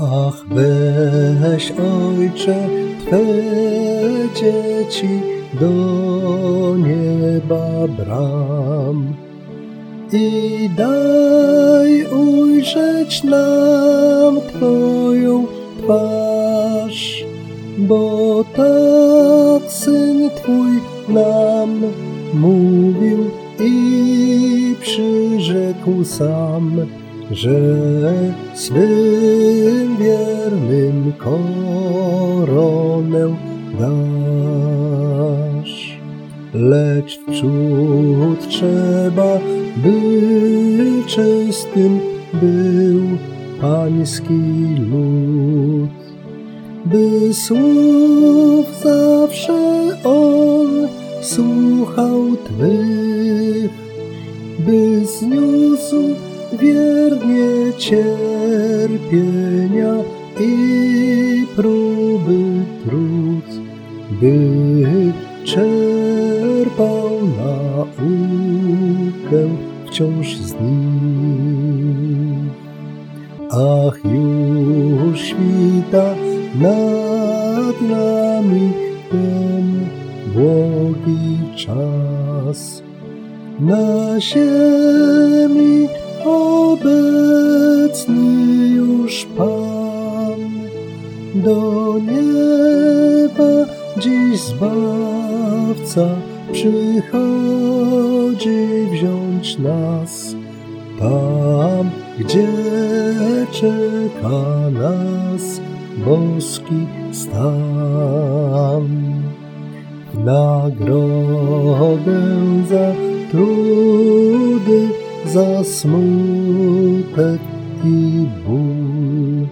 Ach, weź, Ojcze, Twe dzieci do nieba bram i daj ujrzeć nam Twoją twarz, bo tak Syn Twój nam mówił i przyrzekł sam, że swym wiernym koronę dasz. Lecz wprzód trzeba, by czystym był Pański lud, by słów zawsze on słuchał Twych, by zniósł wiernie cierpienia i próby trud, by czerpał naukę wciąż z nich. Ach, już świta nad nami ten błogi czas. Na ziemi obecny już Pan, do nieba dziś Zbawca przychodzi wziąć nas, tam, gdzie czeka nas boski stan. W nagrodę za trudy, za smutek i ból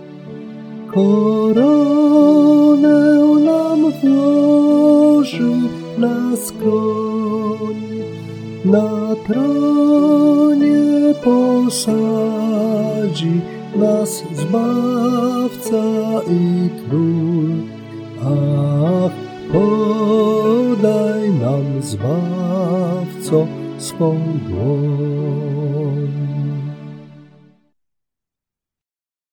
koronę nam włoży na skroń, na tronie posadzi nas Zbawca i Król. Ach, podaj nam, Zbawco, swą dłoń.